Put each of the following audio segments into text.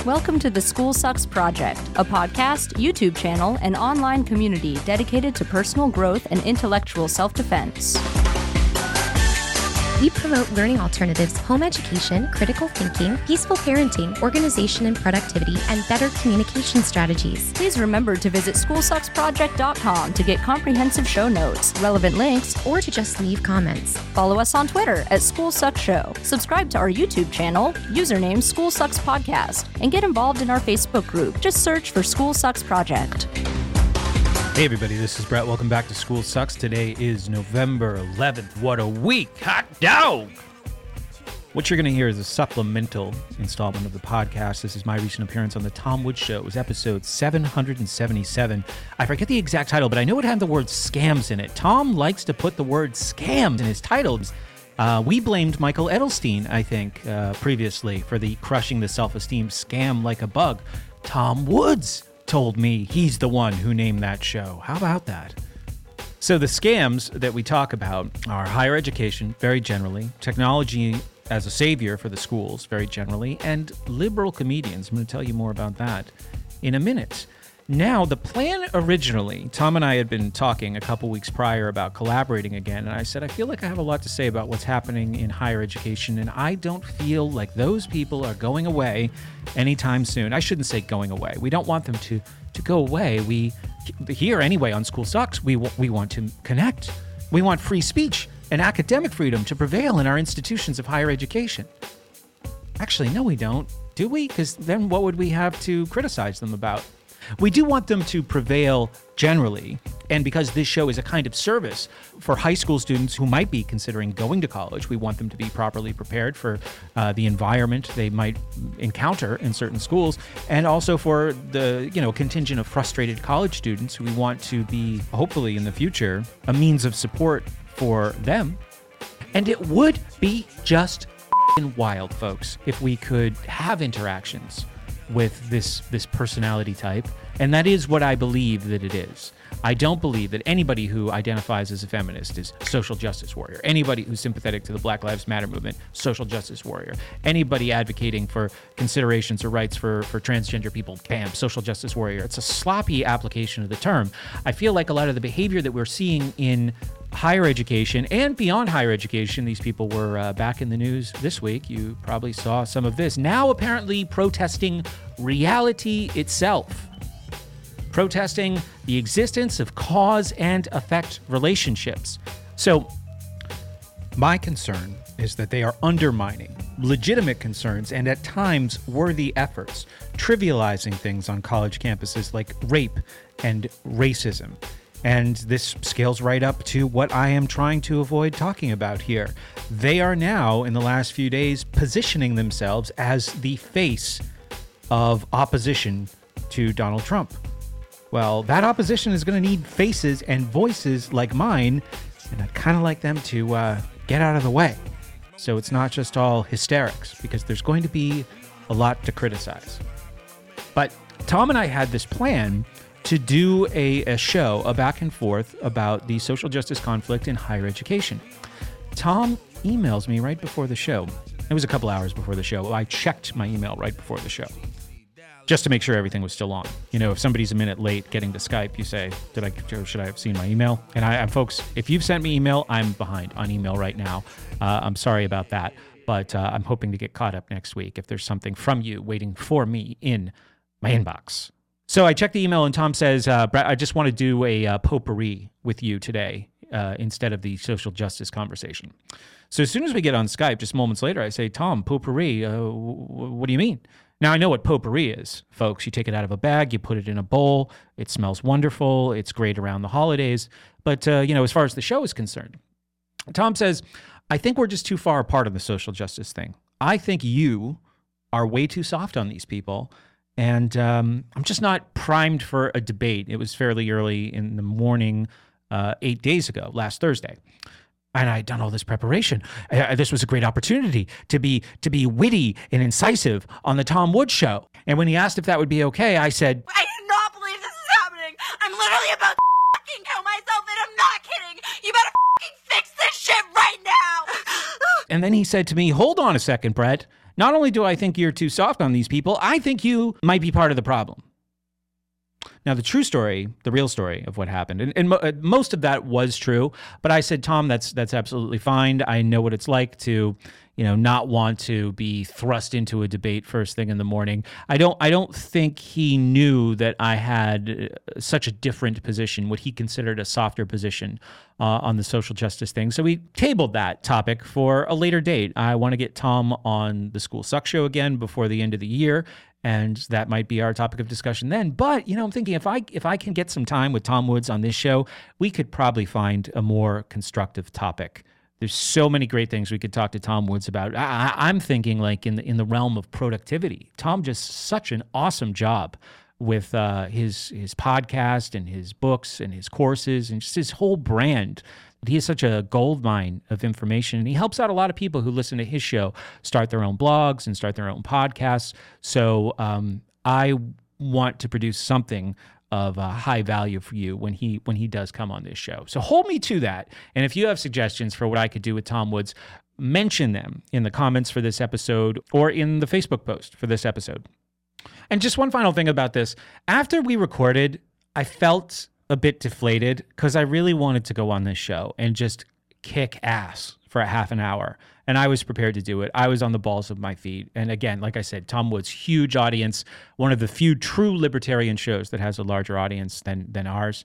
Welcome to the School Sucks Project, a podcast, YouTube channel, and online community dedicated to personal growth and intellectual self-defense. We promote learning alternatives, home education, critical thinking, peaceful parenting, organization and productivity, and better communication strategies. Please remember to visit SchoolSucksProject.com to get comprehensive show notes, relevant links, Or to just leave comments. follow us on Twitter at School Sucks Show, subscribe to our YouTube channel, username School Sucks Podcast, and get involved in our Facebook group. Just search for School Sucks Project. Hey everybody, this is Brett. Welcome back to School Sucks. Today is November 11th. What a week! Hot dog! What you're going to hear is a supplemental installment of the podcast. This is my recent appearance on The Tom Woods Show. It was episode 777. I forget the exact title, but I know it had the word scams in it. Tom likes to put the word scams in his titles. We blamed Michael Edelstein, I think, previously for the crushing the self-esteem scam like a bug. Tom Woods told me he's the one who named that show. How about that? So the scams that we talk about are higher education, very generally, technology as a savior for the schools, very generally, and liberal comedians. I'm going to tell you more about that in a minute. Now, the plan originally, Tom and I had been talking a couple weeks prior about collaborating again, and I said, I feel like I have a lot to say about what's happening in higher education, and I don't feel like those people are going away anytime soon. I shouldn't say going away. We don't want them to go away. We, here anyway on School Sucks, we want to connect. We want free speech and academic freedom to prevail in our institutions of higher education. Actually, no, we don't, do we? Because then what would we have to criticize them about? We do want them to prevail generally, and because this show is a kind of service for high school students who might be considering going to college, we want them to be properly prepared for the environment they might encounter in certain schools, and also for the contingent of frustrated college students who we want to be, hopefully in the future, a means of support for them. And it would be just wild, folks, if we could have interactions with this personality type, and that is what I believe that it is. I don't believe that anybody who identifies as a feminist is social justice warrior. Anybody who's sympathetic to the Black Lives Matter movement, social justice warrior. Anybody advocating for considerations or rights for transgender people, bam, social justice warrior. It's a sloppy application of the term. I feel like a lot of the behavior that we're seeing in higher education and beyond higher education, these people were back in the news this week. You probably saw some of this. Now apparently protesting reality itself. Protesting the existence of cause and effect relationships. So my concern is that they are undermining legitimate concerns and at times worthy efforts, trivializing things on college campuses like rape and racism. And this scales right up to what I am trying to avoid talking about here. They are now, in the last few days, positioning themselves as the face of opposition to Donald Trump. Well, that opposition is going to need faces and voices like mine, and I'd kind of like them to get out of the way. So it's not just all hysterics, because there's going to be a lot to criticize. But Tom and I had this plan to do a show, a back and forth about the social justice conflict in higher education. Tom emails me right before the show. It was a couple hours before the show. I checked my email right before the show, just to make sure everything was still on. If somebody's a minute late getting to Skype, you say, should I have seen my email? And folks, if you've sent me email, I'm behind on email right now. I'm sorry about that, but I'm hoping to get caught up next week if there's something from you waiting for me in my inbox. So I checked the email and Tom says, Brett, I just want to do a potpourri with you today instead of the social justice conversation. So as soon as we get on Skype, just moments later, I say, Tom, potpourri, what do you mean? Now, I know what potpourri is, folks. You take it out of a bag, you put it in a bowl, it smells wonderful, it's great around the holidays. But, as far as the show is concerned, Tom says, I think we're just too far apart on the social justice thing. I think you are way too soft on these people, and I'm just not primed for a debate. It was fairly early in the morning 8 days ago, last Thursday. And I'd done all this preparation. This was a great opportunity to be witty and incisive on the Tom Woods Show. And when he asked if that would be okay, I said, I do not believe this is happening. I'm literally about to fucking kill myself, and I'm not kidding. You better fucking fix this shit right now. And then he said to me, hold on a second, Brett. Not only do I think you're too soft on these people, I think you might be part of the problem. Now, the true story, the real story of what happened, and most of that was true, but I said, Tom, that's absolutely fine. I know what it's like to, not want to be thrust into a debate first thing in the morning. I don't think he knew that I had such a different position, what he considered a softer position on the social justice thing. So we tabled that topic for a later date. I want to get Tom on the School Sucks show again before the end of the year, and that might be our topic of discussion then. But, I'm thinking if I can get some time with Tom Woods on this show, we could probably find a more constructive topic. There's so many great things we could talk to Tom Woods about. I'm thinking like in the realm of productivity. Tom just such an awesome job with his podcast and his books and his courses and just his whole brand. He is such a goldmine of information, and he helps out a lot of people who listen to his show start their own blogs and start their own podcasts. So I want to produce something of high value for you when he does come on this show. So hold me to that. And if you have suggestions for what I could do with Tom Woods, mention them in the comments for this episode or in the Facebook post for this episode. And just one final thing about this. After we recorded, I felt a bit deflated because I really wanted to go on this show and just kick ass for a half an hour. And I was prepared to do it. I was on the balls of my feet. And again, like I said, Tom Woods, huge audience, one of the few true libertarian shows that has a larger audience than ours.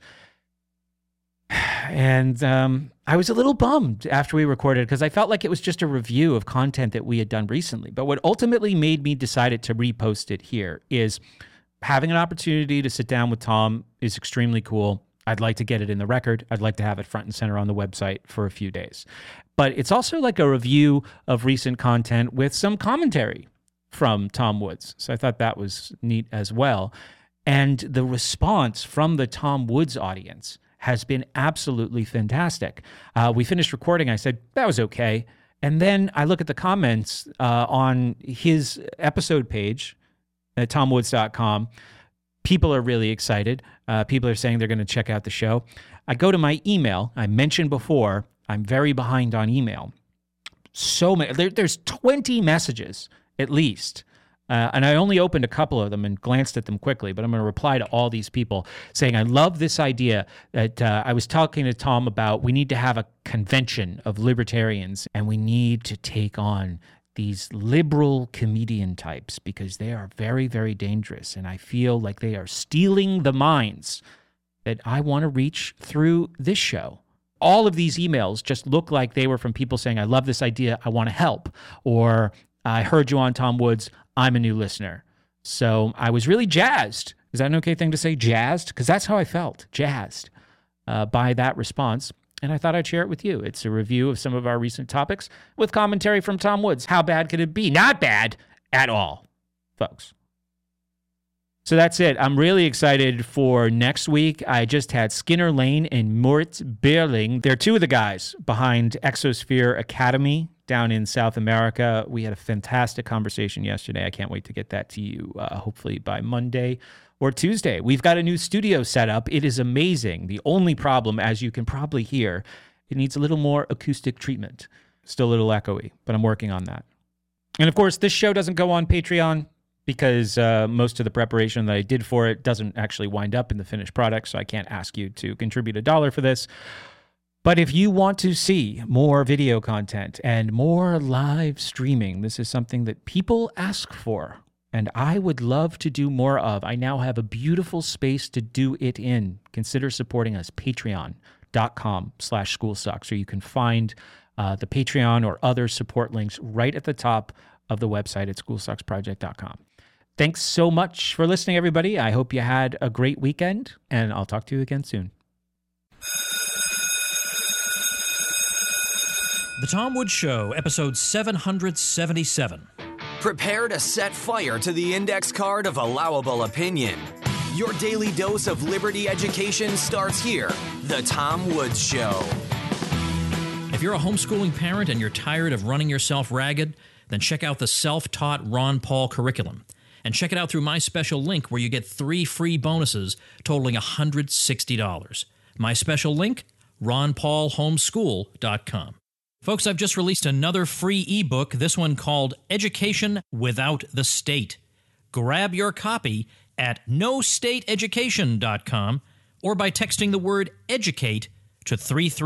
And I was a little bummed after we recorded because I felt like it was just a review of content that we had done recently. But what ultimately made me decide to repost it here is having an opportunity to sit down with Tom is extremely cool. I'd like to get it in the record. I'd like to have it front and center on the website for a few days. But it's also like a review of recent content with some commentary from Tom Woods. So I thought that was neat as well. And the response from the Tom Woods audience has been absolutely fantastic. We finished recording. I said, that was okay. And then I look at the comments on his episode page at tomwoods.com. People are really excited. People are saying they're going to check out the show. I go to my email. I mentioned before, I'm very behind on email. So many. There's 20 messages at least. And I only opened a couple of them and glanced at them quickly, but I'm going to reply to all these people saying, I love this idea that I was talking to Tom about. We need to have a convention of libertarians, and we need to take on these liberal comedian types because they are very, very dangerous. And I feel like they are stealing the minds that I want to reach through this show. All of these emails just look like they were from people saying, I love this idea, I want to help. Or I heard you on Tom Woods, I'm a new listener. So I was really jazzed. Is that an okay thing to say, jazzed? Because that's how I felt, jazzed by that response. And I thought I'd share it with you. It's a review of some of our recent topics with commentary from Tom Woods. How bad could it be? Not bad at all, folks. So that's it. I'm really excited for next week. I just had Skinner Lane and Moritz Berling. They're two of the guys behind Exosphere Academy down in South America. We had a fantastic conversation yesterday. I can't wait to get that to you, hopefully by Monday or Tuesday. We've got a new studio set up. It is amazing. The only problem, as you can probably hear, it needs a little more acoustic treatment. Still a little echoey, but I'm working on that. And of course, this show doesn't go on Patreon because most of the preparation that I did for it doesn't actually wind up in the finished product, so I can't ask you to contribute $1 for this. But if you want to see more video content and more live streaming, this is something that people ask for, and I would love to do more of. I now have a beautiful space to do it in. Consider supporting us, patreon.com/schoolsucks, or you can find the Patreon or other support links right at the top of the website at schoolsucksproject.com. Thanks so much for listening, everybody. I hope you had a great weekend, and I'll talk to you again soon. The Tom Woods Show, episode 777. Prepare to set fire to the index card of allowable opinion. Your daily dose of liberty education starts here. The Tom Woods Show. If you're a homeschooling parent and you're tired of running yourself ragged, then check out the self-taught Ron Paul curriculum. And check it out through my special link where you get 3 free bonuses totaling $160. My special link, ronpaulhomeschool.com. Folks, I've just released another free ebook, this one called Education Without the State. Grab your copy at nostateeducation.com or by texting the word EDUCATE to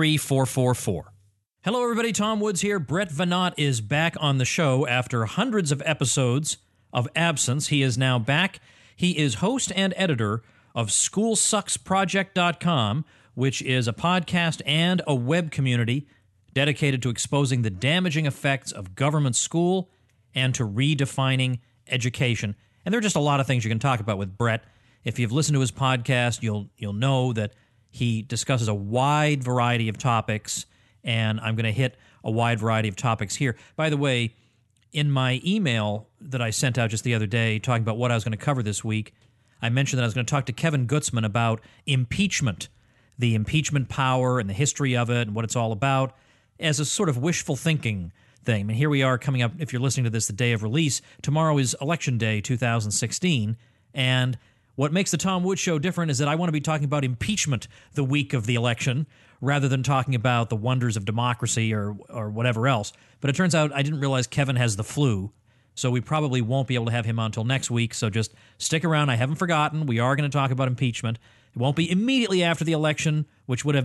33444. Hello, everybody. Tom Woods here. Brett Veinotte is back on the show after hundreds of episodes of absence. He is now back. He is host and editor of SchoolSucksProject.com, which is a podcast and a web community dedicated to exposing the damaging effects of government school and to redefining education. And there are just a lot of things you can talk about with Brett. If you've listened to his podcast, you'll know that he discusses a wide variety of topics, and I'm going to hit a wide variety of topics here. By the way, in my email that I sent out just the other day talking about what I was going to cover this week, I mentioned that I was going to talk to Kevin Gutzman about impeachment, the impeachment power and the history of it and what it's all about, as a sort of wishful thinking thing. I mean, here we are coming up, if you're listening to this the day of release, tomorrow is Election Day 2016, and what makes the Tom Woods Show different is that I want to be talking about impeachment the week of the election rather than talking about the wonders of democracy or whatever else. But it turns out I didn't realize Kevin has the flu, so we probably won't be able to have him on until next week, so just stick around. I haven't forgotten. We are going to talk about impeachment. It won't be immediately after the election, which would have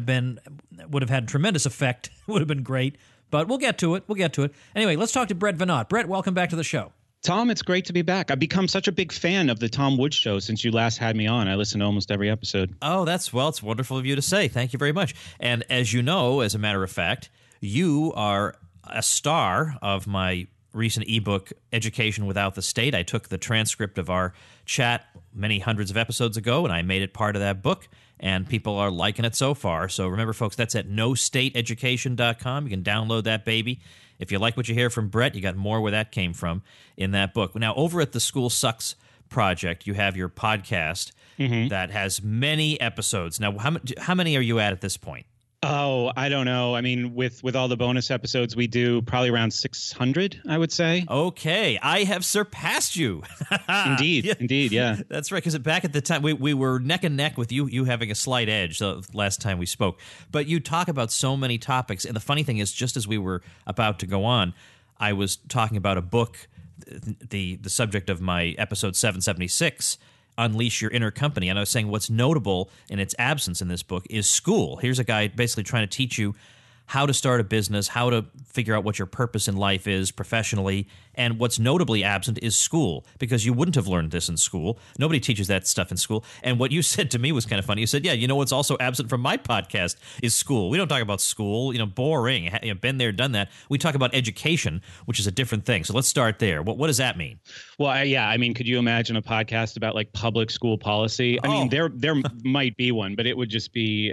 had tremendous effect. Would have been great, but we'll get to it. Anyway, let's talk to Brett Veinotte. Brett, welcome back to the show. Tom, it's great to be back. I've become such a big fan of the Tom Woods Show since you last had me on. I listen to almost every episode. Oh, it's wonderful of you to say. Thank you very much. And as you know, as a matter of fact, you are a star of my recent ebook, Education Without the State. I took the transcript of our chat many hundreds of episodes ago, and I made it part of that book, and people are liking it so far. So remember, folks, that's at nostateeducation.com. You can download that baby. If you like what you hear from Brett, you got more where that came from in that book. Now, over at the School Sucks Project, you have your podcast that has many episodes. Now, how many are you at this point? Oh, I don't know. I mean, with all the bonus episodes we do, probably around 600, I would say. Okay, I have surpassed you. Indeed, yeah. That's right, because back at the time, we were neck and neck with you having a slight edge the last time we spoke. But you talk about so many topics, and the funny thing is, just as we were about to go on, I was talking about a book, the subject of my episode 776, Unleash Your Inner Company. And I was saying what's notable in its absence in this book is school. Here's a guy basically trying to teach you how to start a business, how to figure out what your purpose in life is professionally. And what's notably absent is school, because you wouldn't have learned this in school. Nobody teaches that stuff in school. And what you said to me was kind of funny. You said, yeah, you know what's also absent from my podcast is school. We don't talk about school, boring, been there, done that. We talk about education, which is a different thing. So let's start there. What does that mean? Well, I mean, could you imagine a podcast about like public school policy? I mean, there might be one, but it would just be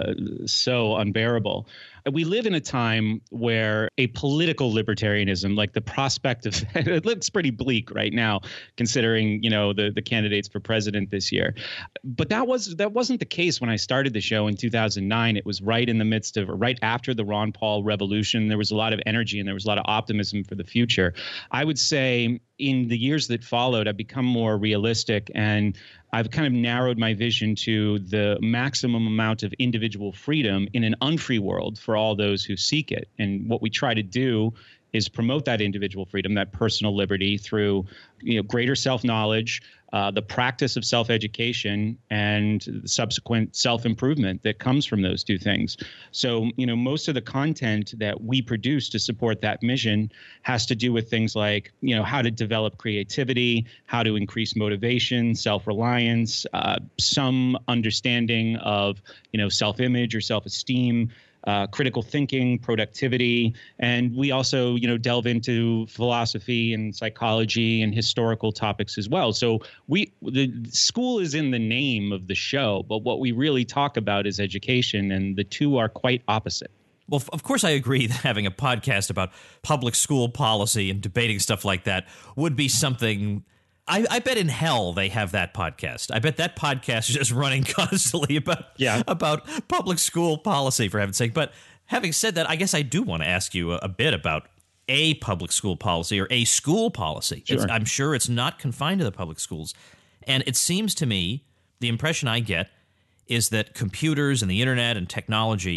so unbearable. We live in a time where a political libertarianism, like the prospect of it looks pretty bleak right now, considering, the candidates for president this year. But that wasn't the case when I started the show in 2009. It was right in the midst of, or right after the Ron Paul revolution. There was a lot of energy and there was a lot of optimism for the future. I would say in the years that followed, I've become more realistic, and I've kind of narrowed my vision to the maximum amount of individual freedom in an unfree world for all those who seek it. And what we try to do is promote that individual freedom, that personal liberty through, greater self-knowledge, the practice of self-education, and the subsequent self-improvement that comes from those two things. So, most of the content that we produce to support that mission has to do with things like, how to develop creativity, how to increase motivation, self-reliance, some understanding of, self-image or self-esteem, critical thinking, productivity, and we also, delve into philosophy and psychology and historical topics as well. So the school is in the name of the show, but what we really talk about is education, and the two are quite opposite. Well, of course, I agree that having a podcast about public school policy and debating stuff like that would be something. I bet in hell they have that podcast. I bet that podcast is just running constantly about public school policy, for heaven's sake. But having said that, I guess I do want to ask you a bit about a public school policy or a school policy. Sure. I'm sure it's not confined to the public schools. And it seems to me, the impression I get is that computers and the internet and technology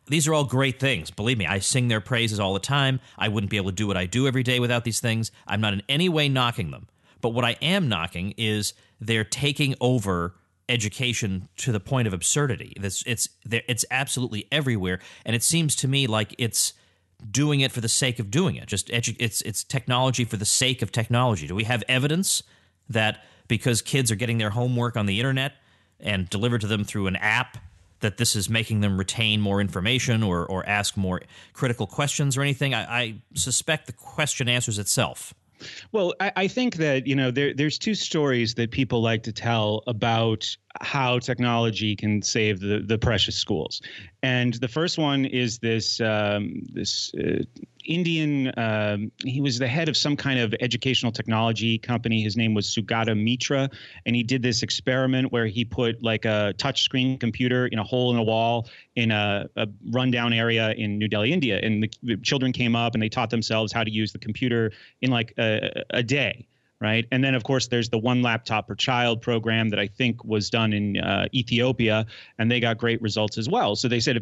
these are all great things. Believe me, I sing their praises all the time. I wouldn't be able to do what I do every day without these things. I'm not in any way knocking them. But what I am knocking is they're taking over education to the point of absurdity. It's absolutely everywhere, and it seems to me like it's doing it for the sake of doing it. It's technology for the sake of technology. Do we have evidence that because kids are getting their homework on the internet and delivered to them through an app, that this is making them retain more information or ask more critical questions or anything? I suspect the question answers itself. Well, I think that, there's two stories that people like to tell about how technology can save the precious schools. And the first one is this Indian, he was the head of some kind of educational technology company. His name was Sugata Mitra. And he did this experiment where he put like a touchscreen computer in a hole in a wall in a rundown area in New Delhi, India. And the children came up and they taught themselves how to use the computer in like a day. Right. And then, of course, there's the one laptop per child program that I think was done in Ethiopia, and they got great results as well. So they said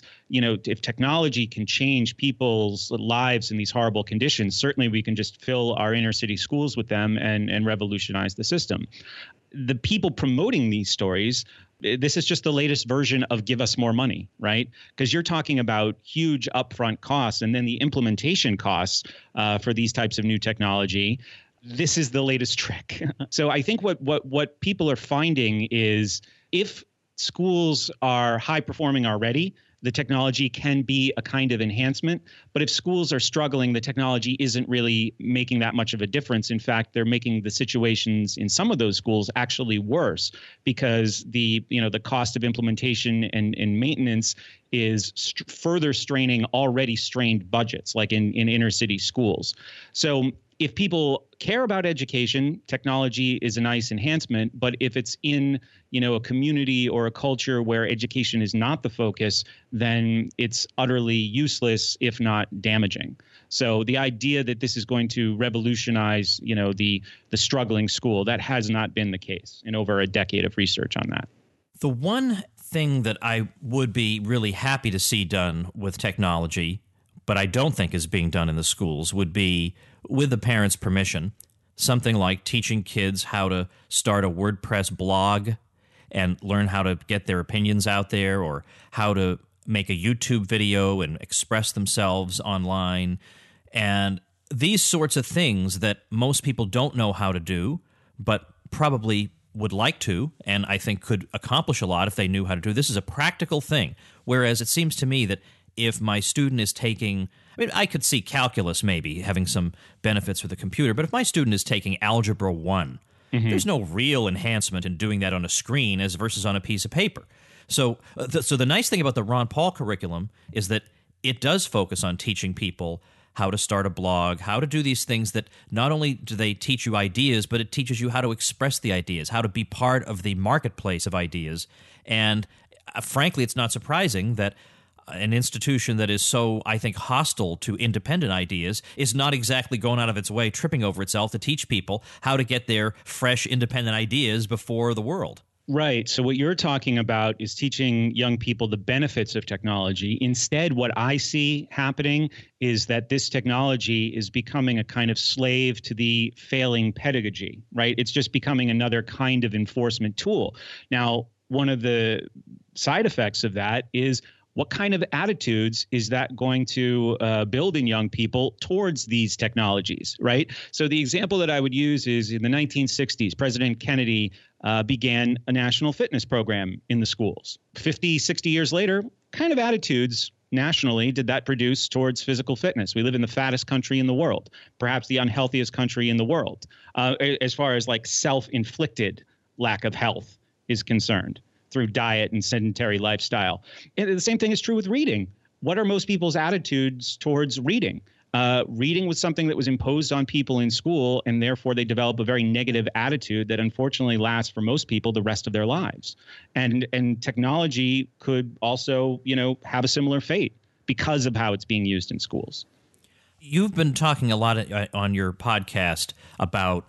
if technology can change people's lives in these horrible conditions, certainly we can just fill our inner city schools with them and revolutionize the system. The people promoting these stories, this is just the latest version of give us more money, right? Because you're talking about huge upfront costs and then the implementation costs for these types of new technology. This is the latest trick. So I think what people are finding is if schools are high performing already, the technology can be a kind of enhancement. But if schools are struggling, the technology isn't really making that much of a difference. In fact, they're making the situations in some of those schools actually worse because the cost of implementation and maintenance is further straining already strained budgets, like in inner city schools. So if people care about education, technology is a nice enhancement. But if it's in, a community or a culture where education is not the focus, then it's utterly useless, if not damaging. So the idea that this is going to revolutionize, the struggling school, that has not been the case in over a decade of research on that. The one thing that I would be really happy to see done with technology, but I don't think is being done in the schools, would be, with the parents' permission, something like teaching kids how to start a WordPress blog and learn how to get their opinions out there, or how to make a YouTube video and express themselves online. And these sorts of things that most people don't know how to do, but probably would like to, and I think could accomplish a lot if they knew how to do. This is a practical thing, whereas it seems to me that if my student is taking, I could see calculus maybe having some benefits for the computer, but if my student is taking Algebra 1, there's no real enhancement in doing that on a screen as versus on a piece of paper. So the nice thing about the Ron Paul curriculum is that it does focus on teaching people how to start a blog, how to do these things that not only do they teach you ideas, but it teaches you how to express the ideas, how to be part of the marketplace of ideas. And frankly, it's not surprising that an institution that is so, I think, hostile to independent ideas is not exactly going out of its way, tripping over itself to teach people how to get their fresh, independent ideas before the world. Right. So what you're talking about is teaching young people the benefits of technology. Instead, what I see happening is that this technology is becoming a kind of slave to the failing pedagogy, right? It's just becoming another kind of enforcement tool. Now, one of the side effects of that is, what kind of attitudes is that going to build in young people towards these technologies, right? So the example that I would use is in the 1960s, President Kennedy began a national fitness program in the schools. 50, 60 years later, kind of attitudes nationally did that produce towards physical fitness? We live in the fattest country in the world, perhaps the unhealthiest country in the world, as far as like self-inflicted lack of health is concerned, through diet and sedentary lifestyle. And the same thing is true with reading. What are most people's attitudes towards reading? Reading was something that was imposed on people in school, and therefore they develop a very negative attitude that unfortunately lasts for most people the rest of their lives. And technology could also, have a similar fate because of how it's being used in schools. You've been talking a lot on your podcast about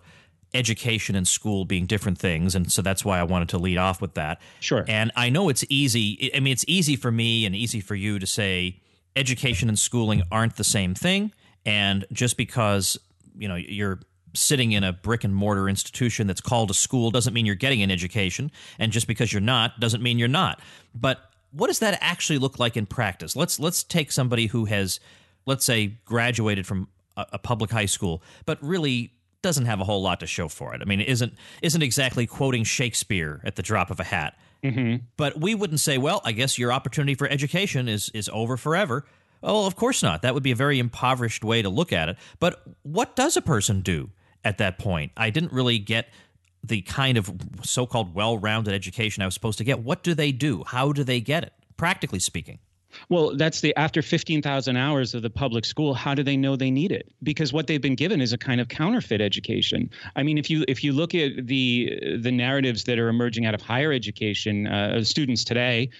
education and school being different things, and so that's why I wanted to lead off with that. Sure. And I know it's easy. I mean, it's easy for me and easy for you to say education and schooling aren't the same thing, and just because, you know, you're sitting in a brick and mortar institution that's called a school doesn't mean you're getting an education, and just because you're not doesn't mean you're not. But what does that actually look like in practice? Let's take somebody who has, let's say, graduated from a public high school, but really doesn't have a whole lot to show for it. I mean, isn't exactly quoting Shakespeare at the drop of a hat. Mm-hmm. But we wouldn't say, well, I guess your opportunity for education is over forever. Oh, of course not. That would be a very impoverished way to look at it. But what does a person do at that point? I didn't really get the kind of so-called well-rounded education I was supposed to get. What do they do? How do they get it, practically speaking? Well, that's after 15,000 hours of the public school, how do they know they need it? Because what they've been given is a kind of counterfeit education. I mean, if you look at the narratives that are emerging out of higher education, students today,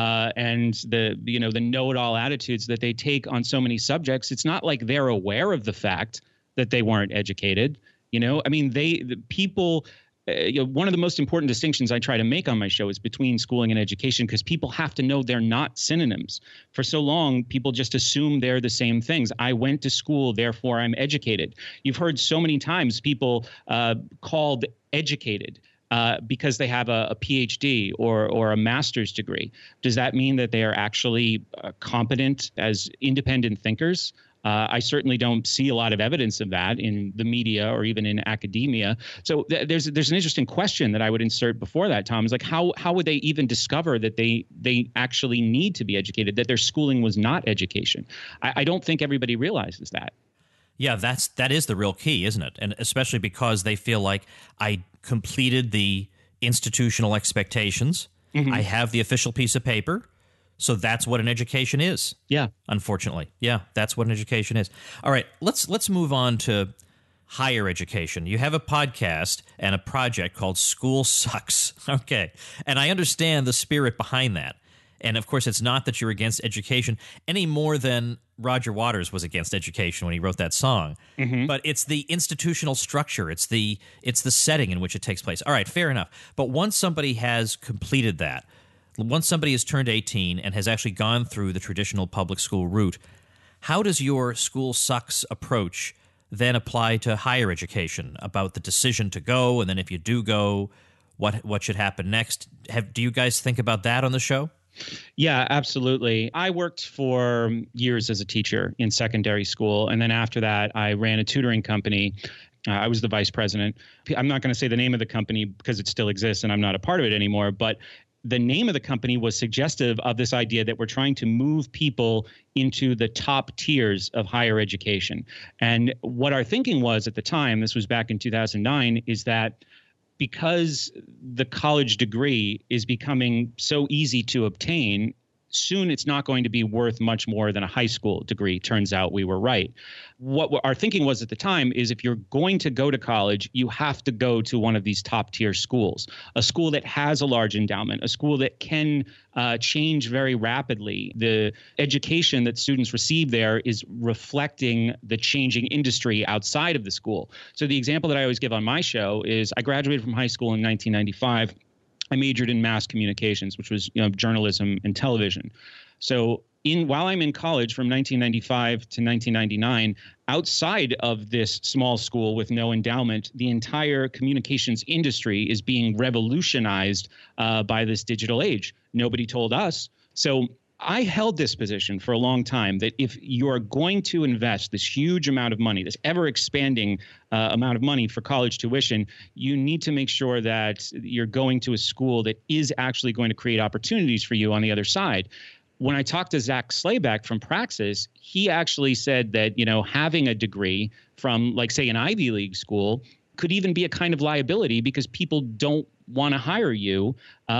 and the know-it-all attitudes that they take on so many subjects, it's not like they're aware of the fact that they weren't educated. You know, I mean, the people. One of the most important distinctions I try to make on my show is between schooling and education, because people have to know they're not synonyms. For so long, people just assume they're the same things. I went to school, therefore I'm educated. You've heard so many times people called educated because they have a PhD or a master's degree. Does that mean that they are actually competent as independent thinkers? I certainly don't see a lot of evidence of that in the media or even in academia. So there's an interesting question that I would insert before that, Tom, is like how would they even discover that they actually need to be educated, that their schooling was not education? I don't think everybody realizes that. Yeah, that is the real key, isn't it? And especially because they feel like I completed the institutional expectations. Mm-hmm. I have the official piece of paper. So that's what an education is. Yeah. Unfortunately. Yeah, that's what an education is. All right, let's move on to higher education. You have a podcast and a project called School Sucks. Okay. And I understand the spirit behind that. And of course, it's not that you're against education any more than Roger Waters was against education when he wrote that song. Mm-hmm. But it's the institutional structure. It's the setting in which it takes place. All right, fair enough. But once somebody has completed that, once somebody has turned 18 and has actually gone through the traditional public school route, how does your School Sucks approach then apply to higher education about the decision to go, and then if you do go, what should happen next? Do you guys think about that on the show? Yeah, absolutely. I worked for years as a teacher in secondary school, and then after that, I ran a tutoring company. I was the vice president. I'm not going to say the name of the company because it still exists and I'm not a part of it anymore, but the name of the company was suggestive of this idea that we're trying to move people into the top tiers of higher education. And what our thinking was at the time, this was back in 2009, is that because the college degree is becoming so easy to obtain, soon it's not going to be worth much more than a high school degree. Turns out we were right. What our thinking was at the time is if you're going to go to college, you have to go to one of these top tier schools, a school that has a large endowment, a school that can change very rapidly. The education that students receive there is reflecting the changing industry outside of the school. So the example that I always give on my show is I graduated from high school in 1995. I majored in mass communications, which was journalism and television. So while I'm in college from 1995 to 1999, outside of this small school with no endowment, the entire communications industry is being revolutionized by this digital age. Nobody told us. So I held this position for a long time that if you're going to invest this huge amount of money, this ever expanding amount of money for college tuition, you need to make sure that you're going to a school that is actually going to create opportunities for you on the other side. When I talked to Zach Slayback from Praxis, he actually said that, having a degree from, like, say, an Ivy League school could even be a kind of liability because people don't want to hire you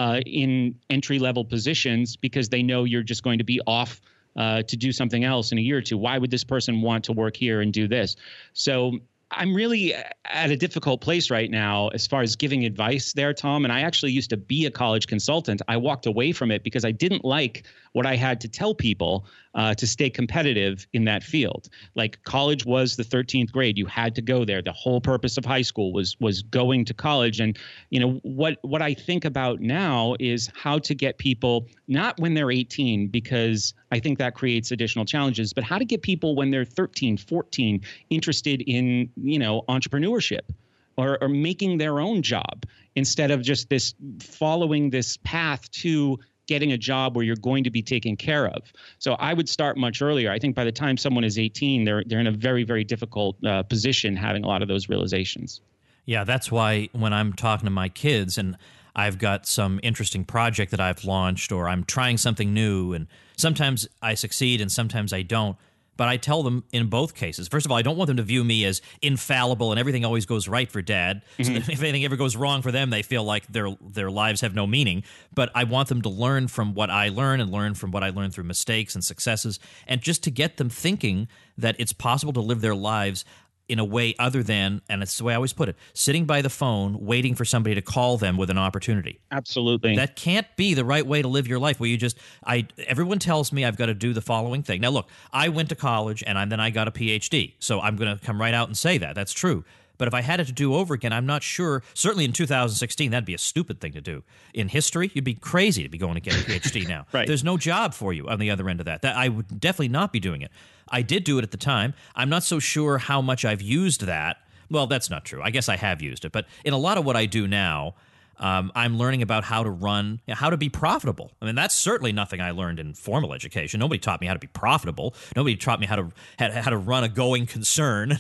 in entry-level positions because they know you're just going to be off to do something else in a year or two. Why would this person want to work here and do this? So I'm really at a difficult place right now as far as giving advice there, Tom. And I actually used to be a college consultant. I walked away from it because I didn't like what I had to tell people to stay competitive in that field. Like, college was the 13th grade. You had to go there. The whole purpose of high school was going to college. And, you know, what I think about now is how to get people, not when they're 18, because I think that creates additional challenges, but how to get people when they're 13, 14, interested in, you know, entrepreneurship or making their own job, instead of just following this path to getting a job where you're going to be taken care of. So I would start much earlier. I think by the time someone is 18, they're in a very, very difficult position, having a lot of those realizations. Yeah, that's why when I'm talking to my kids and I've got some interesting project that I've launched, or I'm trying something new, and sometimes I succeed and sometimes I don't, but I tell them in both cases, first of all, I don't want them to view me as infallible and everything always goes right for Dad. So that if anything ever goes wrong for them, they feel like their lives have no meaning. But I want them to learn from what I learn and learn from what I learned through mistakes and successes, and just to get them thinking that it's possible to live their lives in a way other than, and it's the way I always put it, sitting by the phone waiting for somebody to call them with an opportunity. Absolutely. That can't be the right way to live your life, where you just, everyone tells me I've got to do the following thing. Now look, I went to college and then I got a PhD, so I'm going to come right out and say that. That's true. But if I had it to do over again, I'm not sure. Certainly in 2016, that'd be a stupid thing to do. In history, you'd be crazy to be going to get a PhD now. Right. There's no job for you on the other end of that. I would definitely not be doing it. I did do it at the time. I'm not so sure how much I've used that. Well, that's not true. I guess I have used it. But in a lot of what I do now, I'm learning about how to run, how to be profitable. I mean, that's certainly nothing I learned in formal education. Nobody taught me how to be profitable. Nobody taught me how to run a going concern,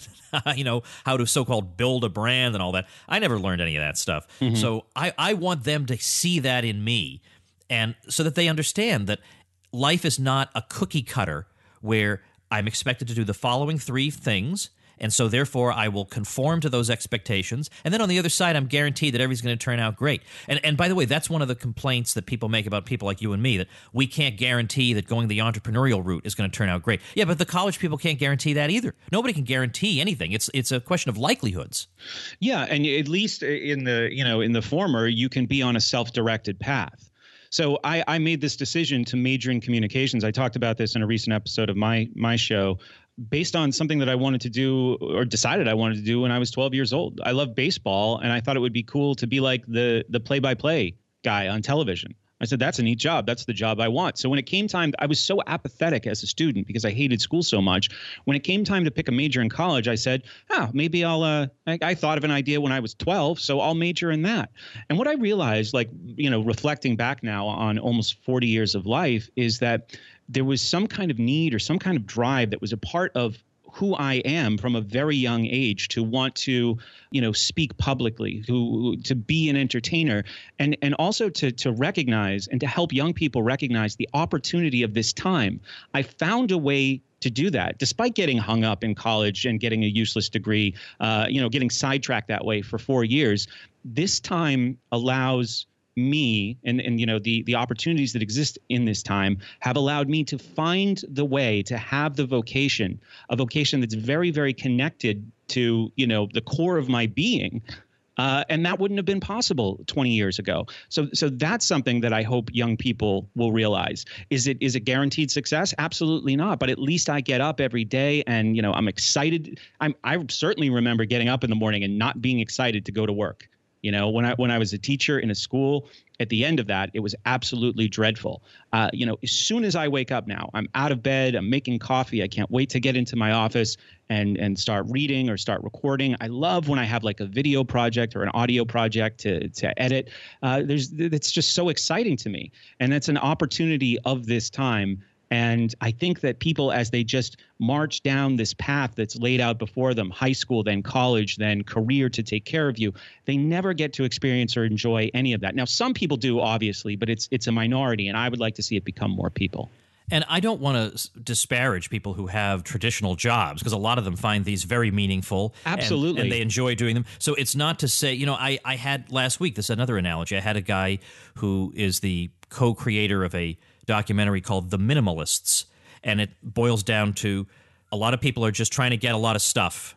how to so-called build a brand and all that. I never learned any of that stuff. Mm-hmm. So I want them to see that in me, and so that they understand that life is not a cookie cutter where I'm expected to do the following 3 things, and so therefore I will conform to those expectations. And then on the other side, I'm guaranteed that everything's going to turn out great. And by the way, that's one of the complaints that people make about people like you and me, that we can't guarantee that going the entrepreneurial route is going to turn out great. Yeah, but the college people can't guarantee that either. Nobody can guarantee anything. It's a question of likelihoods. Yeah, and at least in the former, you can be on a self-directed path. So I made this decision to major in communications. I talked about this in a recent episode of my show, based on something that I wanted to do, or decided I wanted to do, when I was 12 years old. I love baseball, and I thought it would be cool to be like the play-by-play guy on television. I said, that's a neat job. That's the job I want. So when it came time, I was so apathetic as a student because I hated school so much. When it came time to pick a major in college, I said, maybe I thought of an idea when I was 12, so I'll major in that. And what I realized, reflecting back now on almost 40 years of life, is that there was some kind of need or some kind of drive that was a part of who I am from a very young age, to want to, speak publicly, to be an entertainer, and also to recognize and to help young people recognize the opportunity of this time. I found a way to do that, despite getting hung up in college and getting a useless degree, getting sidetracked that way for 4 years. This time allows me and the opportunities that exist in this time have allowed me to find the way to have a vocation that's very, very connected to, the core of my being. And that wouldn't have been possible 20 years ago. So that's something that I hope young people will realize. Is it guaranteed success? Absolutely not. But at least I get up every day and, I'm excited. I certainly remember getting up in the morning and not being excited to go to work. When I was a teacher in a school, at the end of that, it was absolutely dreadful. As soon as I wake up now, I'm out of bed, I'm making coffee. I can't wait to get into my office and start reading or start recording. I love when I have like a video project or an audio project to edit. It's just so exciting to me. And it's an opportunity of this time. And I think that people, as they just march down this path that's laid out before them, high school, then college, then career to take care of you, they never get to experience or enjoy any of that. Now, some people do, obviously, but it's a minority, and I would like to see it become more people. And I don't want to disparage people who have traditional jobs, because a lot of them find these very meaningful. Absolutely. And they enjoy doing them. So it's not to say, I had last week, this is another analogy. I had a guy who is the co-creator of a documentary called The Minimalists. And it boils down to a lot of people are just trying to get a lot of stuff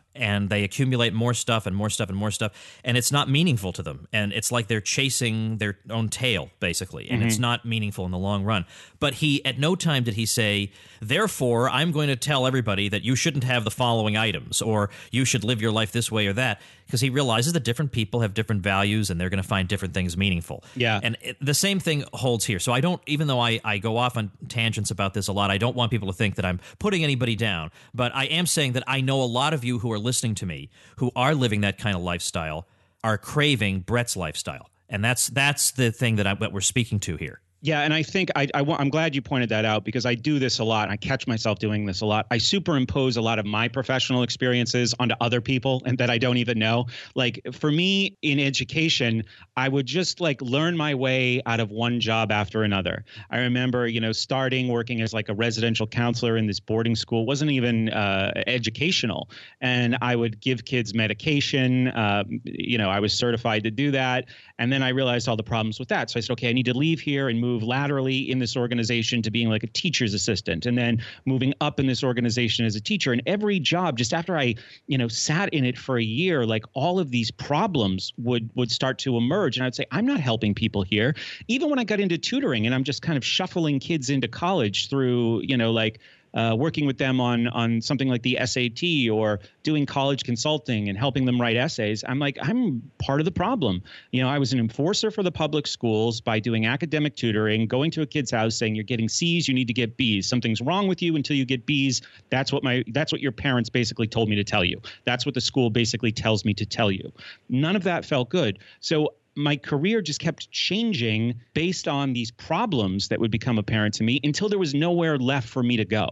and they accumulate more stuff and more stuff and more stuff, and it's not meaningful to them. And it's like they're chasing their own tail, basically, and it's not meaningful in the long run. But he, at no time did he say, therefore, I'm going to tell everybody that you shouldn't have the following items, or you should live your life this way or that, because he realizes that different people have different values and they're going to find different things meaningful. Yeah. And the same thing holds here. So I don't, even though I go off on tangents about this a lot, I don't want people to think that I'm putting anybody down, but I am saying that I know a lot of you who are listening to me who are living that kind of lifestyle are craving Brett's lifestyle. And that's the thing that we're speaking to here. Yeah, and I think I'm glad you pointed that out, because I do this a lot. I catch myself doing this a lot. I superimpose a lot of my professional experiences onto other people and that I don't even know. Like for me in education, I would just like learn my way out of one job after another. I remember, starting working as like a residential counselor in this boarding school. It wasn't even educational. And I would give kids medication. I was certified to do that. And then I realized all the problems with that. So I said, okay, I need to leave here and move laterally in this organization to being like a teacher's assistant, and then moving up in this organization as a teacher. And every job, just after I, sat in it for a year, like all of these problems would start to emerge. And I'd say, I'm not helping people here. Even when I got into tutoring and I'm just kind of shuffling kids into college through, working with them on something like the SAT or doing college consulting and helping them write essays, I'm like, I'm part of the problem. I was an enforcer for the public schools by doing academic tutoring, going to a kid's house saying, you're getting C's, you need to get B's. Something's wrong with you until you get B's. That's what your parents basically told me to tell you. That's what the school basically tells me to tell you. None of that felt good. So my career just kept changing based on these problems that would become apparent to me until there was nowhere left for me to go.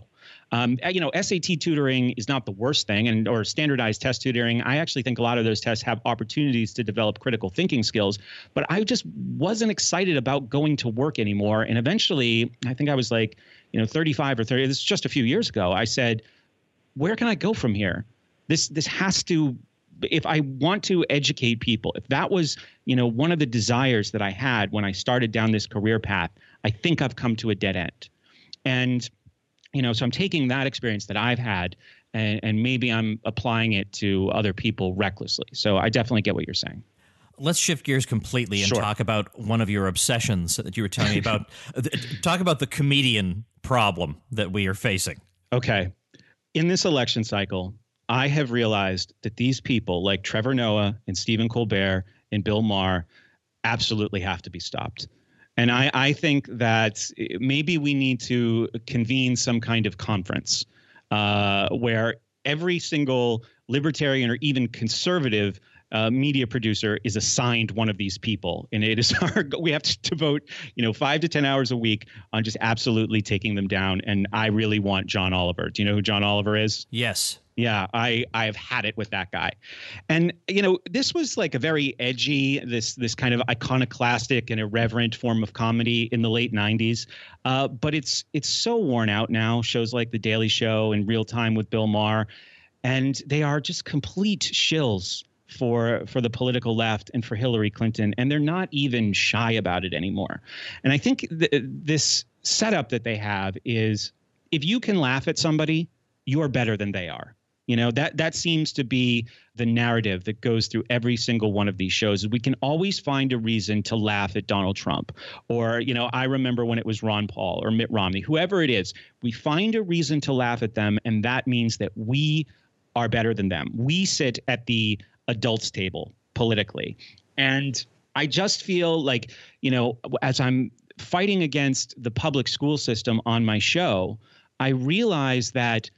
SAT tutoring is not the worst thing, or standardized test tutoring. I actually think a lot of those tests have opportunities to develop critical thinking skills, but I just wasn't excited about going to work anymore. And eventually, I think I was like, 35 or 30, this is just a few years ago, I said, where can I go from here? This has to, if I want to educate people, if that was, one of the desires that I had when I started down this career path, I think I've come to a dead end. And so I'm taking that experience that I've had and maybe I'm applying it to other people recklessly. So I definitely get what you're saying. Let's shift gears completely and talk about one of your obsessions that you were telling me about. Talk about the comedian problem that we are facing. Okay. In this election cycle, I have realized that these people like Trevor Noah and Stephen Colbert and Bill Maher absolutely have to be stopped. And I think that maybe we need to convene some kind of conference where every single libertarian or even conservative media producer is assigned one of these people. And it is we have to devote, 5 to 10 hours a week on just absolutely taking them down. And I really want John Oliver. Do you know who John Oliver is? Yes. Yeah, I have had it with that guy. And, this was like a very edgy, this kind of iconoclastic and irreverent form of comedy in the late 90s. But it's so worn out now, shows like The Daily Show and Real Time with Bill Maher. And they are just complete shills for the political left and for Hillary Clinton. And they're not even shy about it anymore. And I think this setup that they have is, if you can laugh at somebody, you are better than they are. That seems to be the narrative that goes through every single one of these shows. We can always find a reason to laugh at Donald Trump, or, I remember when it was Ron Paul or Mitt Romney, whoever it is, we find a reason to laugh at them. And that means that we are better than them. We sit at the adults table politically. And I just feel like, as I'm fighting against the public school system on my show, I realize that,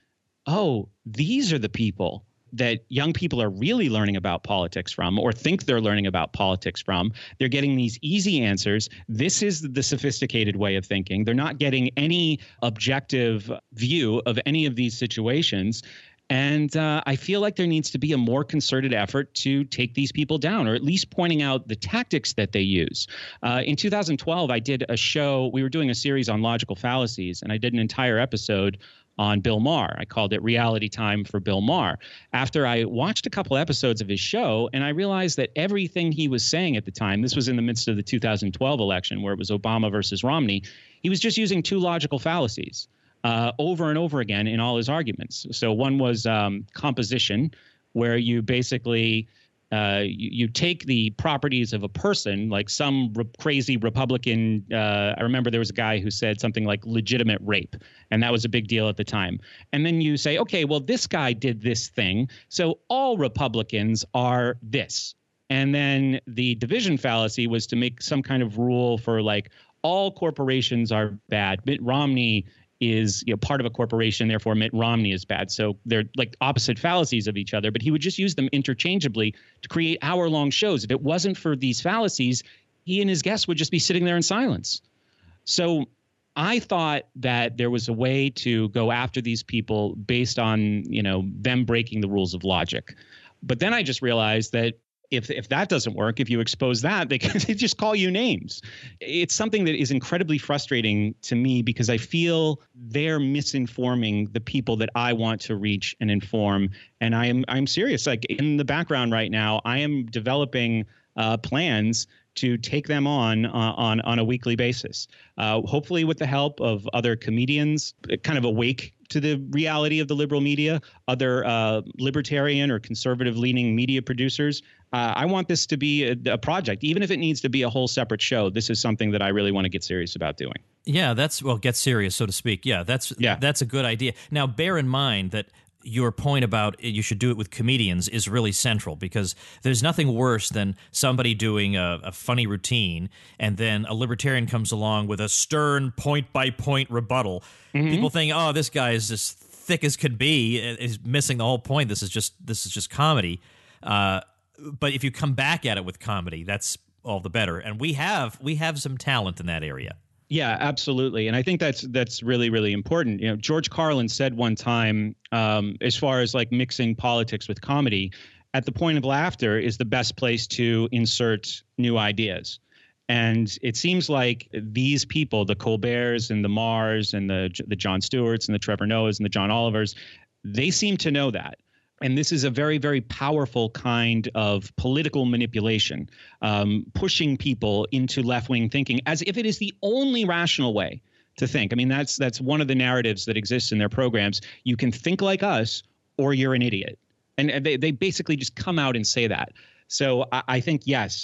these are the people that young people are really learning about politics from, or think they're learning about politics from. They're getting these easy answers. This is the sophisticated way of thinking. They're not getting any objective view of any of these situations. And I feel like there needs to be a more concerted effort to take these people down, or at least pointing out the tactics that they use. In 2012, I did a show. We were doing a series on logical fallacies, and I did an entire episode on Bill Maher. I called it Reality Time for Bill Maher. After I watched a couple episodes of his show, and I realized that everything he was saying at the time, this was in the midst of the 2012 election where it was Obama versus Romney, he was just using two logical fallacies over and over again in all his arguments. So one was composition, where you basically you take the properties of a person, like some crazy Republican. I remember there was a guy who said something like legitimate rape, and that was a big deal at the time. And then you say, okay, well, this guy did this thing, so all Republicans are this. And then the division fallacy was to make some kind of rule for like all corporations are bad. Mitt Romney is part of a corporation, therefore Mitt Romney is bad. So they're like opposite fallacies of each other, but he would just use them interchangeably to create hour-long shows. If it wasn't for these fallacies, he and his guests would just be sitting there in silence. So I thought that there was a way to go after these people based on, them breaking the rules of logic. But then I just realized that if that doesn't work, if you expose that, they just call you names. It's something that is incredibly frustrating to me because I feel they're misinforming the people that I want to reach and inform. And I'm serious. Like in the background right now, I am developing plans to take them on a weekly basis, hopefully with the help of other comedians, kind of awake to the reality of the liberal media, other libertarian or conservative-leaning media producers. I want this to be a project, even if it needs to be a whole separate show. This is something that I really want to get serious about doing. Yeah, get serious, so to speak. Yeah, that's a good idea. Now, bear in mind that your point about you should do it with comedians is really central, because there's nothing worse than somebody doing a funny routine and then a libertarian comes along with a stern point-by-point rebuttal. Mm-hmm. People think, oh, this guy is as thick as could be. Is missing the whole point. This is just comedy. But if you come back at it with comedy, that's all the better. And we have some talent in that area. Yeah, absolutely. And I think that's really, really important. George Carlin said one time, as far as like mixing politics with comedy, at the point of laughter is the best place to insert new ideas. And it seems like these people, the Colberts and the Mahrs and the Jon Stewarts and the Trevor Noahs and the John Olivers, they seem to know that. And this is a very, very powerful kind of political manipulation, pushing people into left-wing thinking as if it is the only rational way to think. I mean, that's one of the narratives that exists in their programs. You can think like us or you're an idiot. And they basically just come out and say that. So I think, yes,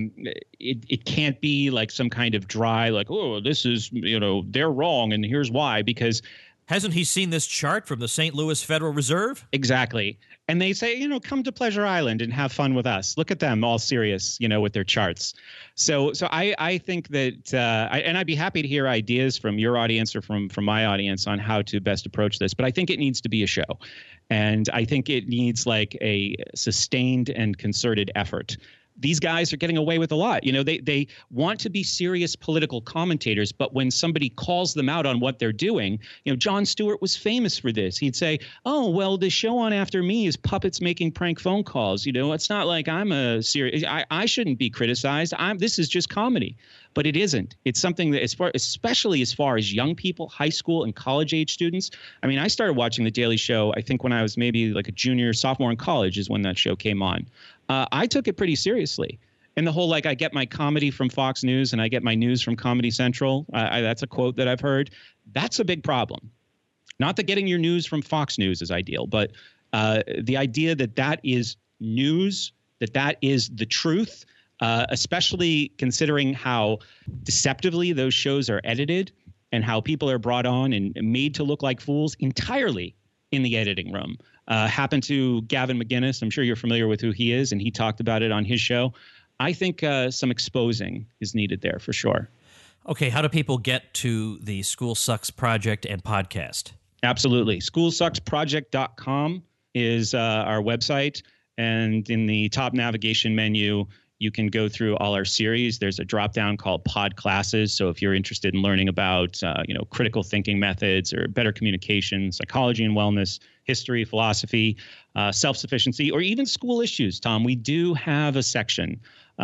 it can't be like some kind of dry, like, oh, this is, they're wrong and here's why, because hasn't he seen this chart from the St. Louis Federal Reserve? Exactly. And they say, come to Pleasure Island and have fun with us. Look at them all serious, with their charts. So I think that and I'd be happy to hear ideas from your audience or from my audience on how to best approach this. But I think it needs to be a show. And I think it needs like a sustained and concerted effort. These guys are getting away with a lot. They want to be serious political commentators, but when somebody calls them out on what they're doing, Jon Stewart was famous for this. He'd say, oh, well, the show on after me is puppets making prank phone calls. It's not like I'm a serious, I shouldn't be criticized. This is just comedy. But it isn't. It's something that, especially as far as young people, high school and college age students. I mean, I started watching The Daily Show, I think when I was maybe like a junior, sophomore in college is when that show came on. I took it pretty seriously. And the whole, like, I get my comedy from Fox News and I get my news from Comedy Central. That's a quote that I've heard. That's a big problem. Not that getting your news from Fox News is ideal, but the idea that is news, that is the truth, especially considering how deceptively those shows are edited and how people are brought on and made to look like fools entirely in the editing room. Happened to Gavin McInnes. I'm sure you're familiar with who he is, and he talked about it on his show. I think some exposing is needed there for sure. Okay, how do people get to the School Sucks Project and podcast? Absolutely. SchoolSucksProject.com is our website, and in the top navigation menu, you can go through all our series. There's a drop-down called Pod Classes. So if you're interested in learning about, critical thinking methods or better communication, psychology and wellness, history, philosophy, self-sufficiency, or even school issues, Tom, we do have a section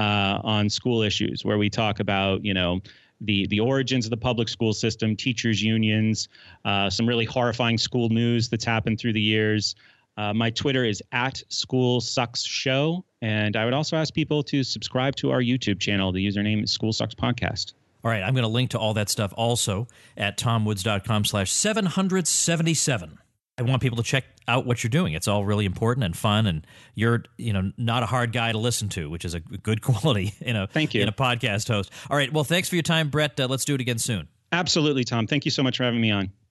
on school issues where we talk about, the origins of the public school system, teachers' unions, some really horrifying school news that's happened through the years. My Twitter is @SchoolSucksShow. And I would also ask people to subscribe to our YouTube channel. The username is School Sucks Podcast. All right. I'm going to link to all that stuff also at tomwoods.com/777. I want people to check out what you're doing. It's all really important and fun, and you're not a hard guy to listen to, which is a good quality Thank you. in a podcast host. All right, well, thanks for your time, Brett. Let's do it again soon. Absolutely, Tom. Thank you so much for having me on.